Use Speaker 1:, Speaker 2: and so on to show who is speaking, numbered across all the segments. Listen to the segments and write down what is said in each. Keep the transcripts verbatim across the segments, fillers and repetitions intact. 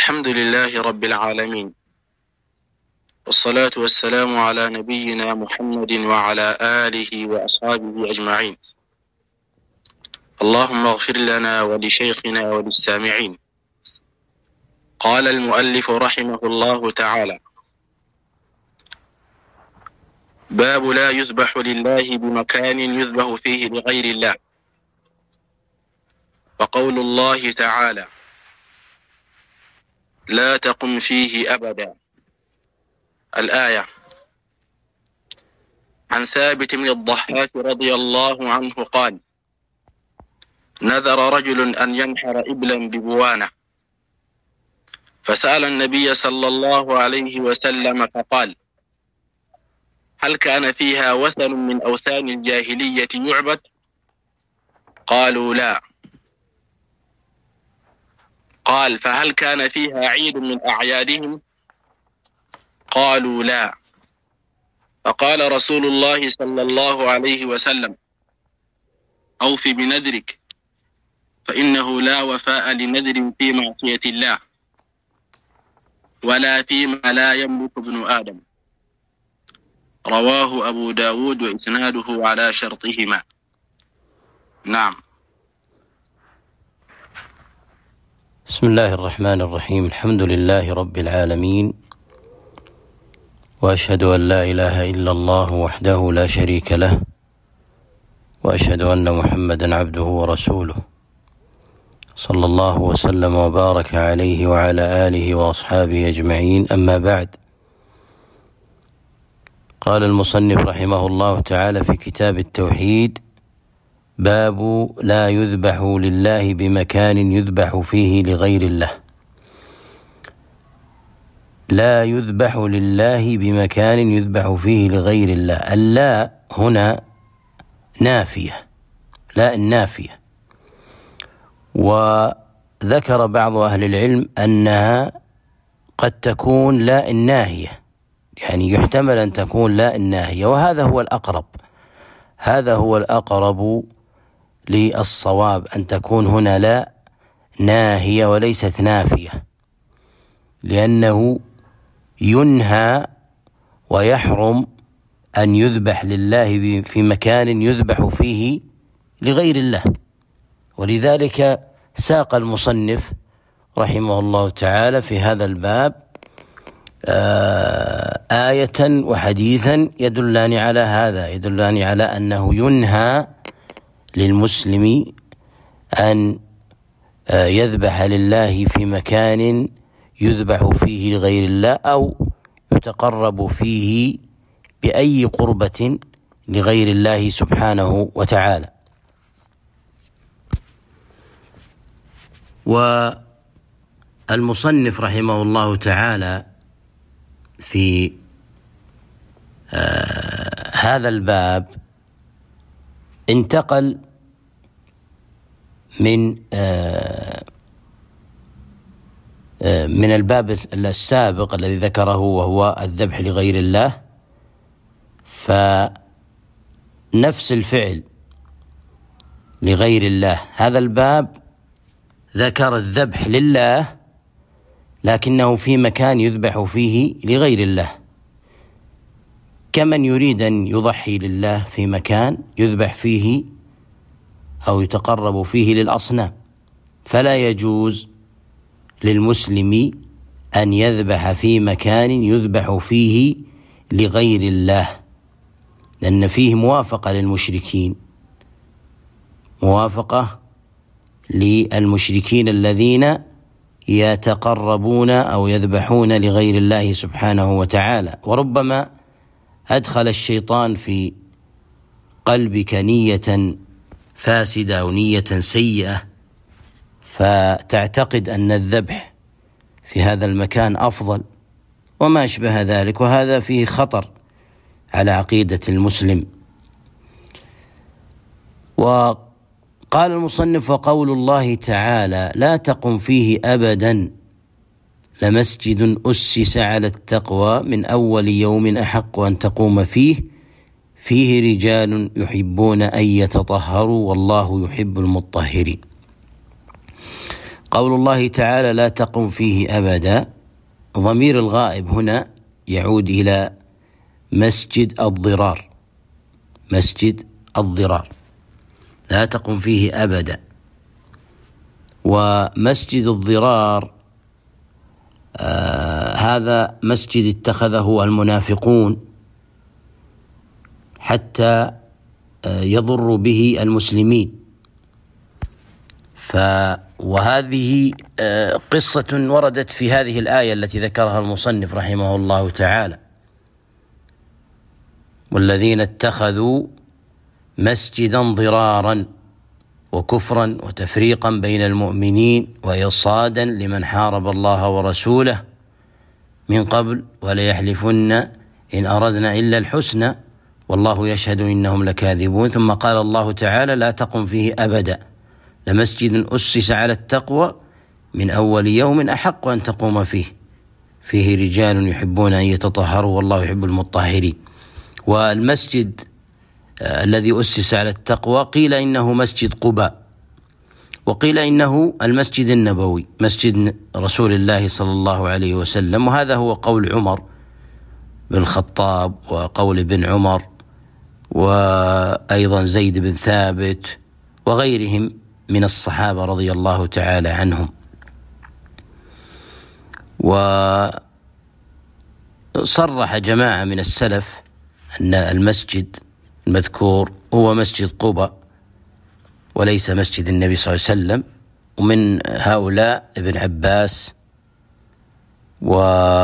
Speaker 1: الحمد لله رب العالمين، والصلاة والسلام على نبينا محمد وعلى آله وأصحابه أجمعين. اللهم اغفر لنا ولشيخنا وللسامعين. قال المؤلف رحمه الله تعالى: باب لا يذبح لله بمكان يذبح فيه لغير الله. وقول الله تعالى: لا تقم فيه أبدا. الآية. عن ثابت بن الضحاك رضي الله عنه قال: نذر رجل أن ينحر إبلا ببوانة، فسأل النبي صلى الله عليه وسلم فقال: هل كان فيها وثن من أوثان الجاهلية يعبد؟ قالوا: لا. قال: فهل كان فيها عيد من أعيادهم؟ قالوا: لا. فقال رسول الله صلى الله عليه وسلم: أوف بنذرك، فإنه لا وفاء لنذر في معصية الله، ولا فيما لا يملك ابن آدم. رواه أبو داود وإسناده على شرطهما. نعم.
Speaker 2: بسم الله الرحمن الرحيم. الحمد لله رب العالمين، وأشهد أن لا إله إلا الله وحده لا شريك له، وأشهد أن محمدا عبده ورسوله، صلى الله وسلم وبارك عليه وعلى آله وأصحابه أجمعين. أما بعد، قال المصنف رحمه الله تعالى في كتاب التوحيد: باب لا يذبح لله بمكان يذبح فيه لغير الله. لا يذبح لله بمكان يذبح فيه لغير الله. اللا هنا نافية، لا النافية. وذكر بعض أهل العلم أنها قد تكون لا الناهية، يعني يحتمل أن تكون لا الناهية، وهذا هو الأقرب هذا هو الأقرب للصواب، أن تكون هنا لا ناهية وليست نافية، لأنه ينهى ويحرم أن يذبح لله في مكان يذبح فيه لغير الله. ولذلك ساق المصنف رحمه الله تعالى في هذا الباب آية وحديثا يدلان على هذا، يدلان على أنه ينهى للمسلم أن يذبح لله في مكان يذبح فيه لغير الله، أو يتقرب فيه بأي قربة لغير الله سبحانه وتعالى. والمصنف رحمه الله تعالى في آه هذا الباب انتقل من آه آه من الباب السابق الذي ذكره وهو الذبح لغير الله، فنفس الفعل لغير الله. هذا الباب ذكر الذبح لله لكنه في مكان يذبح فيه لغير الله، كمن يريد أن يضحي لله في مكان يذبح فيه أو يتقرب فيه للأصنام، فلا يجوز للمسلم أن يذبح في مكان يذبح فيه لغير الله، لأن فيه موافقة للمشركين، موافقة للمشركين الذين يتقربون أو يذبحون لغير الله سبحانه وتعالى. وربما أدخل الشيطان في قلبك نية فاسدة أو نية سيئة، فتعتقد أن الذبح في هذا المكان أفضل وما أشبه ذلك، وهذا فيه خطر على عقيدة المسلم. وقال المصنف: وقول الله تعالى: لا تقم فيه أبدا، لمسجد أسس على التقوى من أول يوم أحق أن تقوم فيه، فيه رجال يحبون أن يتطهروا والله يحب المطهرين. قول الله تعالى لا تقم فيه أبدا، ضمير الغائب هنا يعود إلى مسجد الضرار، مسجد الضرار لا تقم فيه أبدا. ومسجد الضرار آه هذا مسجد اتخذه المنافقون حتى آه يضر به المسلمين. ف وهذه آه قصة وردت في هذه الآية التي ذكرها المصنف رحمه الله تعالى: والذين اتخذوا مسجدا ضرارا وكفرا وتفريقا بين المؤمنين وإصادا لمن حارب الله ورسوله من قبل وليحلفن إن أردنا إلا الحسنى والله يشهد إنهم لكاذبون. ثم قال الله تعالى لا تقم فيه أبدا لمسجد أسس على التقوى من أول يوم أحق أن تقوم فيه فيه رجال يحبون أن يتطهروا والله يحب المطهرين. والمسجد الذي أسس على التقوى قيل إنه مسجد قباء، وقيل إنه المسجد النبوي مسجد رسول الله صلى الله عليه وسلم، وهذا هو قول عمر بن الخطاب وقول ابن عمر وأيضا زيد بن ثابت وغيرهم من الصحابة رضي الله تعالى عنهم. وصرح جماعة من السلف أن المسجد المذكور هو مسجد قباء وليس مسجد النبي صلى الله عليه وسلم، ومن هؤلاء ابن عباس و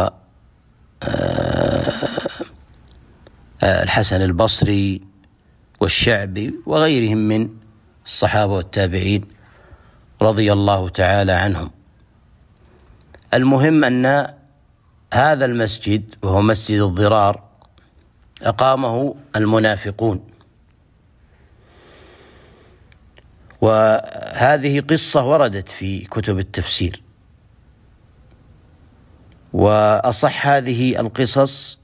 Speaker 2: الحسن البصري والشعبي وغيرهم من الصحابة والتابعين رضي الله تعالى عنهم. المهم أن هذا المسجد وهو مسجد الضرار أقامه المنافقون، وهذه قصة وردت في كتب التفسير. وأصح هذه القصص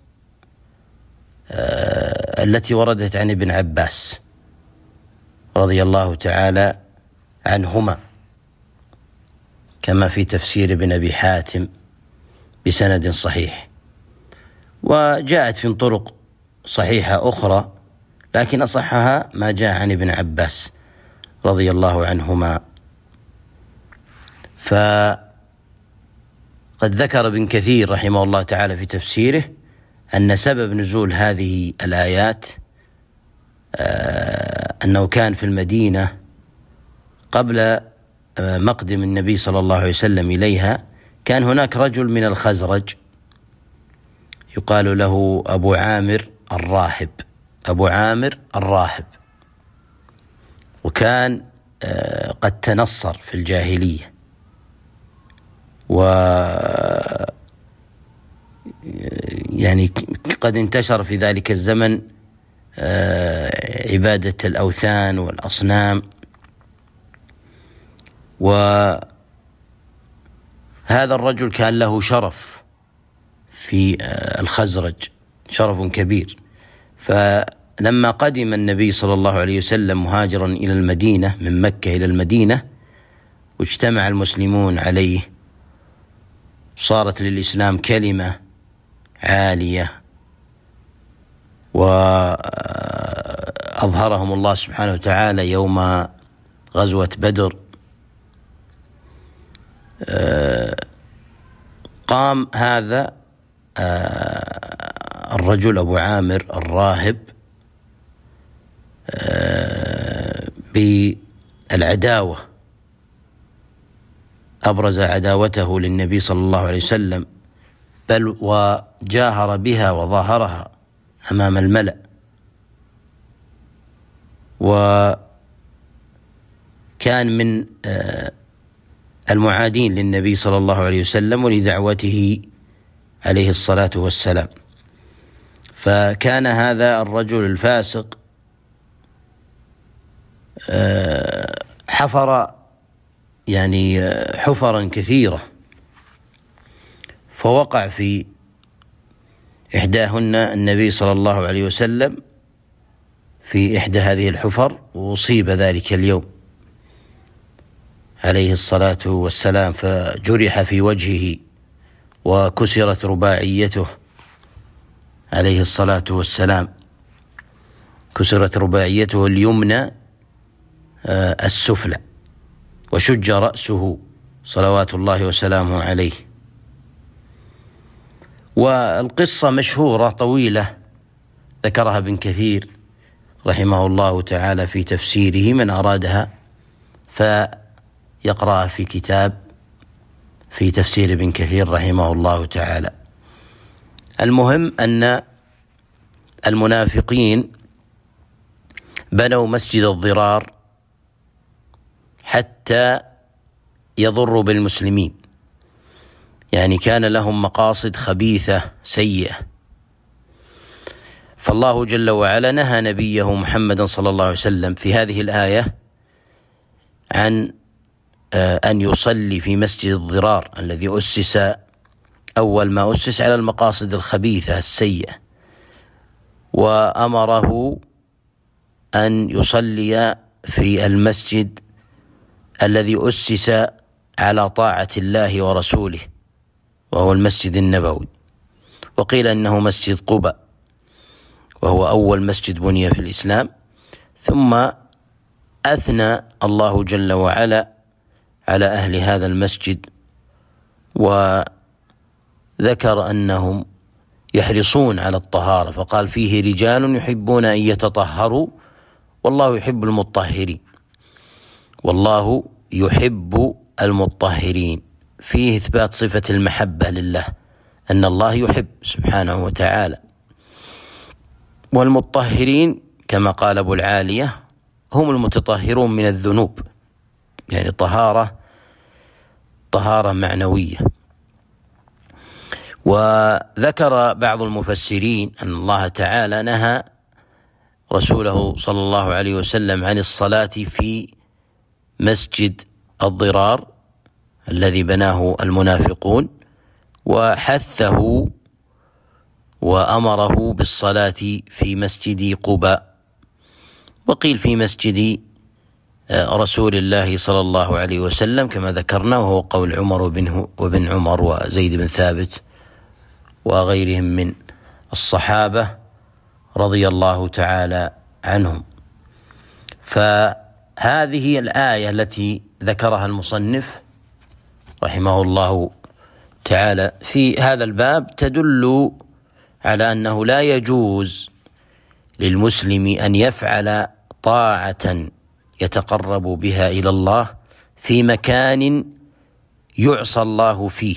Speaker 2: التي وردت عن ابن عباس رضي الله تعالى عنهما كما في تفسير ابن أبي حاتم بسند صحيح، وجاءت من طرق صحيحة أخرى، لكن أصحها ما جاء عن ابن عباس رضي الله عنهما. فقد ذكر ابن كثير رحمه الله تعالى في تفسيره أن سبب نزول هذه الآيات أنه كان في المدينة قبل مقدم النبي صلى الله عليه وسلم إليها، كان هناك رجل من الخزرج يقال له أبو عامر الراهب أبو عامر الراهب وكان قد تنصر في الجاهلية، و يعني قد انتشر في ذلك الزمن عبادة الأوثان والأصنام. وهذا الرجل كان له شرف في الخزرج، شرف كبير. فلما قدم النبي صلى الله عليه وسلم مهاجرا إلى المدينة من مكة إلى المدينة واجتمع المسلمون عليه، صارت للإسلام كلمة عالية، وأظهرهم الله سبحانه وتعالى يوم غزوة بدر. قام هذا الرجل أبو عامر الراهب بالعداوة، أبرز عداوته للنبي صلى الله عليه وسلم، بل وجاهر بها وظاهرها أمام الملأ، وكان من المعادين للنبي صلى الله عليه وسلم ولدعوته عليه الصلاة والسلام. فكان هذا الرجل الفاسق حفر يعني حفرا كثيرة، فوقع في إحداهن النبي صلى الله عليه وسلم في إحدى هذه الحفر وأصيب ذلك اليوم عليه الصلاة والسلام، فجرح في وجهه وكسرت رباعيته عليه الصلاة والسلام، كسرت رباعيته اليمنى السفلى، وشج رأسه صلوات الله وسلامه عليه. والقصة مشهورة طويلة ذكرها ابن كثير رحمه الله تعالى في تفسيره، من أرادها فيقرأ في كتاب في تفسير ابن كثير رحمه الله تعالى. المهم أن المنافقين بنوا مسجد الضرار حتى يضروا بالمسلمين، يعني كان لهم مقاصد خبيثة سيئة. فالله جل وعلا نهى نبيه محمد صلى الله عليه وسلم في هذه الآية عن أن يصلي في مسجد الضرار الذي أسس أول ما أسس على المقاصد الخبيثة السيئة، وأمره أن يصلي في المسجد الذي أسس على طاعة الله ورسوله، وهو المسجد النبوي، وقيل إنه مسجد قباء، وهو أول مسجد بني في الإسلام. ثم أثنى الله جل وعلا على أهل هذا المسجد، وذكر أنهم يحرصون على الطهارة، فقال فيه رجال يحبون أن يتطهروا والله يحب المطهرين، والله يحب المطهرين، فيه إثبات صفة المحبة لله، أن الله يحب سبحانه وتعالى. والمطهرين كما قال أبو العالية هم المتطهرون من الذنوب، يعني طهارة طهارة معنوية. وذكر بعض المفسرين أن الله تعالى نهى رسوله صلى الله عليه وسلم عن الصلاة في مسجد الضرار الذي بناه المنافقون، وحثه وأمره بالصلاة في مسجد قباء، وقيل في مسجد رسول الله صلى الله عليه وسلم كما ذكرنا، وهو قول عمر وابن عمر وزيد بن ثابت وغيرهم من الصحابة رضي الله تعالى عنهم. فهذه الآية التي ذكرها المصنف رحمه الله تعالى في هذا الباب تدل على أنه لا يجوز للمسلم أن يفعل طاعة يتقرب بها إلى الله في مكان يعصى الله فيه،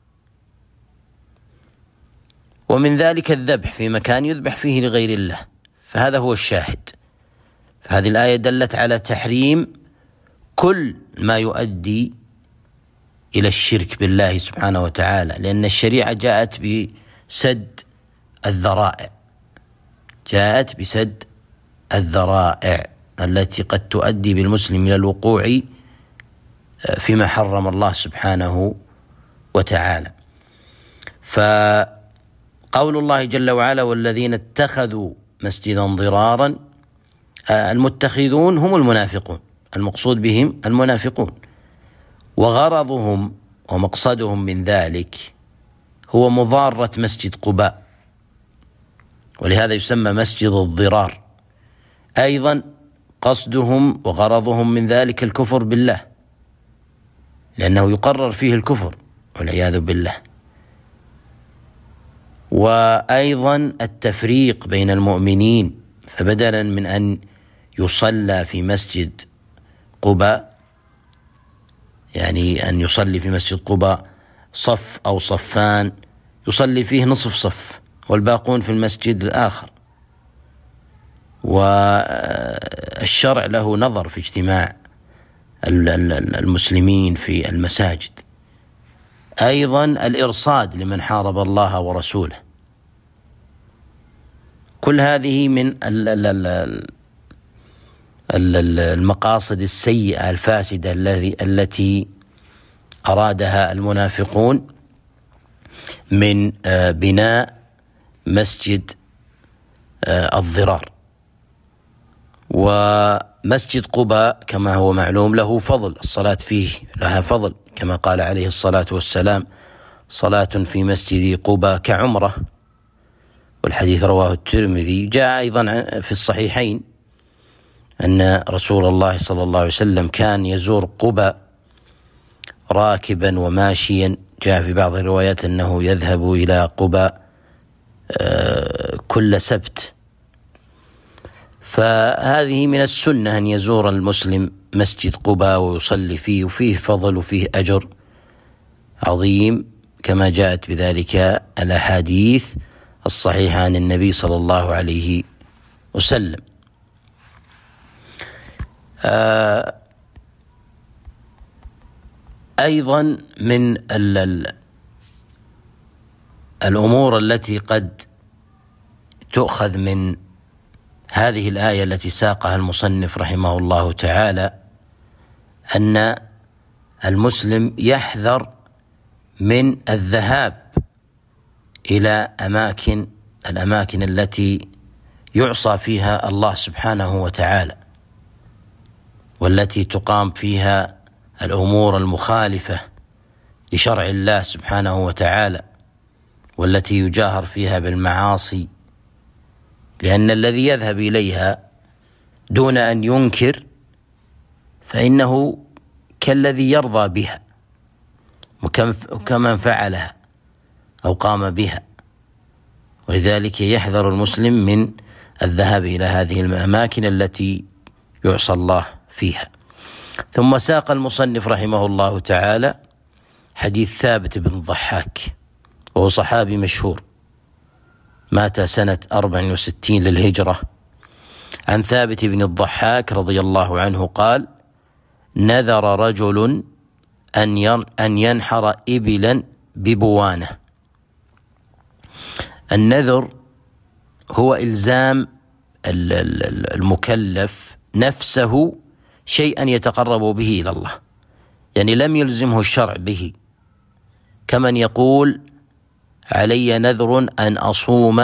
Speaker 2: ومن ذلك الذبح في مكان يذبح فيه لغير الله، فهذا هو الشاهد. فهذه الآية دلت على تحريم كل ما يؤدي إلى الشرك بالله سبحانه وتعالى، لأن الشريعة جاءت بسد الذرائع، جاءت بسد الذرائع التي قد تؤدي بالمسلم إلى الوقوع فيما حرم الله سبحانه وتعالى. فقول الله جل وعلا والذين اتخذوا مسجدا ضرارا، المتخذون هم المنافقون، المقصود بهم المنافقون، وغرضهم ومقصدهم من ذلك هو مضارة مسجد قباء، ولهذا يسمى مسجد الضرار. أيضا قصدهم وغرضهم من ذلك الكفر بالله، لأنه يقرر فيه الكفر والعياذ بالله، وأيضا التفريق بين المؤمنين، فبدلا من أن يصلى في مسجد قباء، يعني أن يصلي في مسجد قباء صف أو صفان، يصلي فيه نصف صف والباقون في المسجد الآخر. والشرع له نظر في اجتماع المسلمين في المساجد. أيضا الإرصاد لمن حارب الله ورسوله، كل هذه من المقاصد السيئة الفاسدة التي أرادها المنافقون من بناء مسجد الضرار. ومسجد قباء كما هو معلوم له فضل، الصلاة فيه لها فضل، كما قال عليه الصلاة والسلام: صلاة في مسجد قباء كعمرة. والحديث رواه الترمذي. جاء أيضا في الصحيحين أن رسول الله صلى الله عليه وسلم كان يزور قباء راكبا وماشيا. جاء في بعض الروايات أنه يذهب إلى قباء كل سبت. فهذه من السنة أن يزور المسلم مسجد قباء ويصلي فيه، وفيه فضل وفيه أجر عظيم كما جاءت بذلك الأحاديث الصحيحة عن النبي صلى الله عليه وسلم. آه أيضا من الأمور التي قد تؤخذ من هذه الآية التي ساقها المصنف رحمه الله تعالى أن المسلم يحذر من الذهاب إلى أماكن الأماكن التي يعصى فيها الله سبحانه وتعالى، والتي تقام فيها الأمور المخالفة لشرع الله سبحانه وتعالى، والتي يجاهر فيها بالمعاصي، لأن الذي يذهب إليها دون أن ينكر فإنه كالذي يرضى بها وكمن فعلها أو قام بها. ولذلك يحذر المسلم من الذهاب إلى هذه الأماكن التي يعصى الله فيها. ثم ساق المصنف رحمه الله تعالى حديث ثابت بن الضحاك، وهو صحابي مشهور، مات سنة أربع وستين للهجرة. عن ثابت بن الضحاك رضي الله عنه قال: نذر رجل أن ينحر إبلا ببوانة. النذر هو إلزام المكلف نفسه شيئا يتقرب به إلى الله، يعني لم يلزمه الشرع به، كمن يقول: علي نذر أن أصوم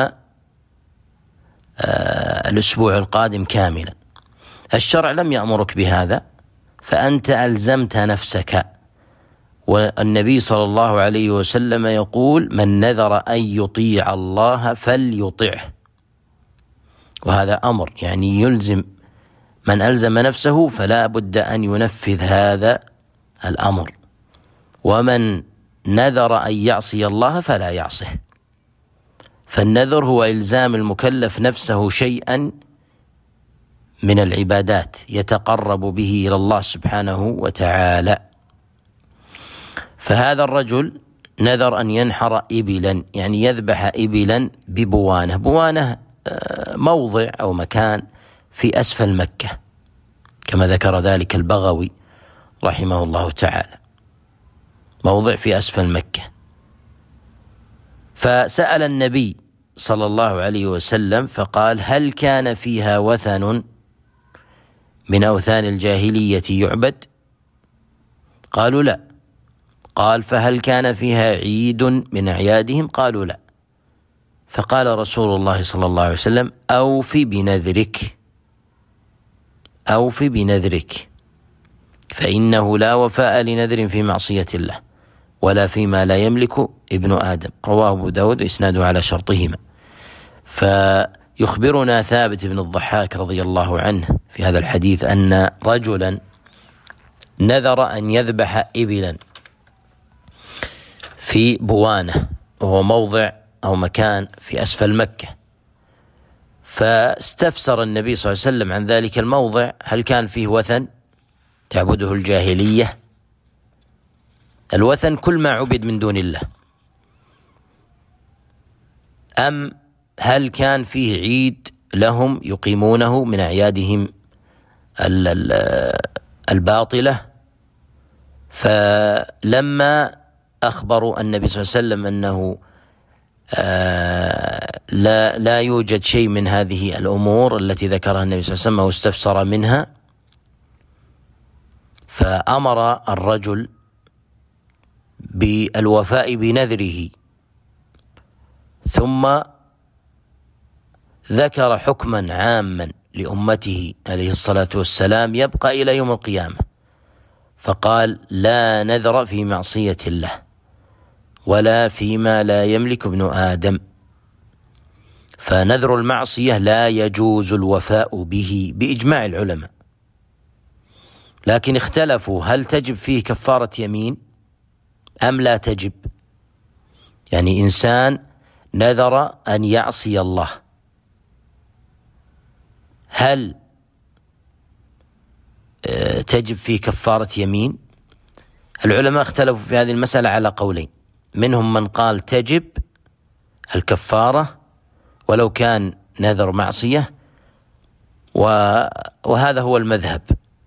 Speaker 2: الأسبوع القادم كاملا. الشرع لم يأمرك بهذا، فأنت ألزمت نفسك. والنبي صلى الله عليه وسلم يقول: من نذر أن يطيع الله فليطعه. وهذا أمر، يعني يلزم من ألزم نفسه فلا بد أن ينفذ هذا الأمر. ومن نذر أن يعصي الله فلا يعصه. فالنذر هو إلزام المكلف نفسه شيئا من العبادات يتقرب به إلى الله سبحانه وتعالى. فهذا الرجل نذر أن ينحر إبلا، يعني يذبح إبلا ببوانة. بوانة موضع أو مكان في أسفل مكة، كما ذكر ذلك البغوي رحمه الله تعالى، موضع في أسفل مكة. فسأل النبي صلى الله عليه وسلم فقال: هل كان فيها وثن من أوثان الجاهلية يعبد؟ قالوا: لا. قال: فهل كان فيها عيد من أعيادهم؟ قالوا: لا. فقال رسول الله صلى الله عليه وسلم: أوف بنذرك، أوف بنذرك، فإنه لا وفاء لنذر في معصية الله ولا فيما لا يملك ابن آدم. رواه أبو داود إسناده على شرطهما. فيخبرنا ثابت بن الضحاك رضي الله عنه في هذا الحديث أن رجلا نذر أن يذبح إبلا في بوانة، وهو موضع أو مكان في أسفل مكة. فاستفسر النبي صلى الله عليه وسلم عن ذلك الموضع، هل كان فيه وثن تعبده الجاهلية؟ الوثن كل ما عبد من دون الله، أم هل كان فيه عيد لهم يقيمونه من أعيادهم الباطلة؟ فلما أخبروا النبي صلى الله عليه وسلم أنه آه لا لا يوجد شيء من هذه الأمور التي ذكرها النبي صلى الله عليه وسلم واستفسر منها، فأمر الرجل بالوفاء بنذره، ثم ذكر حكما عاما لأمته عليه الصلاة والسلام يبقى إلى يوم القيامة، فقال: لا نذر في معصية الله ولا فيما لا يملك ابن آدم. فنذر المعصية لا يجوز الوفاء به بإجماع العلماء، لكن اختلفوا هل تجب فيه كفارة يمين أم لا تجب. يعني إنسان نذر أن يعصي الله، هل تجب فيه كفارة يمين؟ العلماء اختلفوا في هذه المسألة على قولين، منهم من قال تجب الكفارة ولو كان نذر معصية، وهذا هو المذهب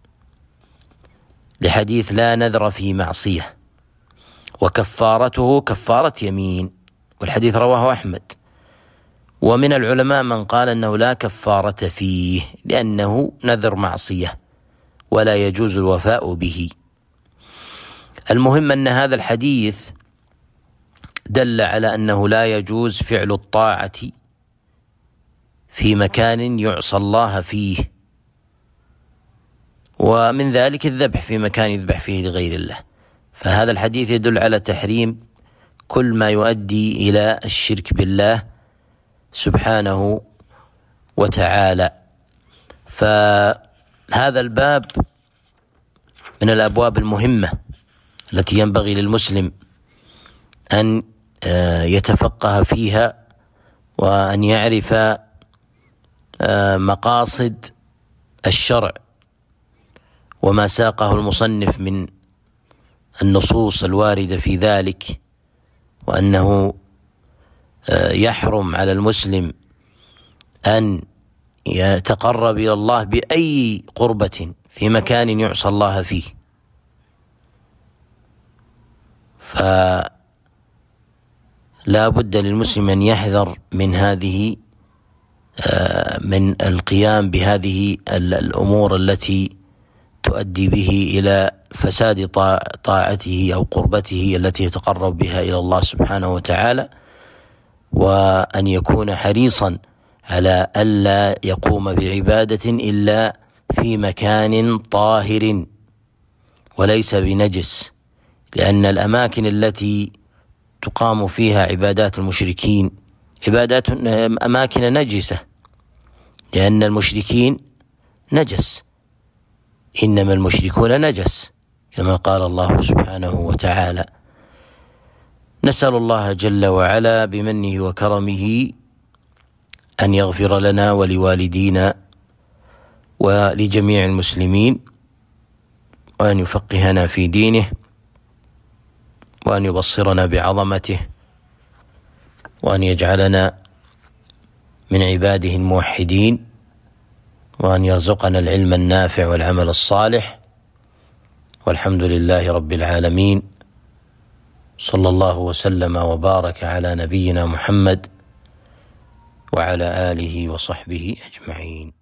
Speaker 2: لحديث لا نذر في معصية، وكفارته كفارة يمين، والحديث رواه أحمد. ومن العلماء من قال أنه لا كفارة فيه لأنه نذر معصية ولا يجوز الوفاء به. المهم أن هذا الحديث دل على أنه لا يجوز فعل الطاعة في مكان يعصى الله فيه، ومن ذلك الذبح في مكان يذبح فيه لغير الله. فهذا الحديث يدل على تحريم كل ما يؤدي إلى الشرك بالله سبحانه وتعالى. فهذا الباب من الأبواب المهمة التي ينبغي للمسلم أن يتفقه فيها وأن يعرف مقاصد الشرع وما ساقه المصنف من النصوص الواردة في ذلك، وأنه يحرم على المسلم أن يتقرب إلى الله بأي قربة في مكان يعصى الله فيه. فلا بد للمسلم أن يحذر من هذه من القيام بهذه الأمور التي تؤدي به إلى فساد طاعته أو قربته التي يتقرب بها إلى الله سبحانه وتعالى، وأن يكون حريصا على ألا يقوم بعبادة إلا في مكان طاهر وليس بنجس، لأن الأماكن التي تقام فيها عبادات المشركين عبادات أماكن نجسة، لأن المشركين نجس، إنما المشركون نجس كما قال الله سبحانه وتعالى. نسأل الله جل وعلا بمنه وكرمه أن يغفر لنا ولوالدينا ولجميع المسلمين، وأن يفقهنا في دينه، وأن يبصرنا بعظمته، وأن يجعلنا من عباده الموحدين، وأن يرزقنا العلم النافع والعمل الصالح. والحمد لله رب العالمين، صلى الله وسلم وبارك على نبينا محمد وعلى آله وصحبه أجمعين.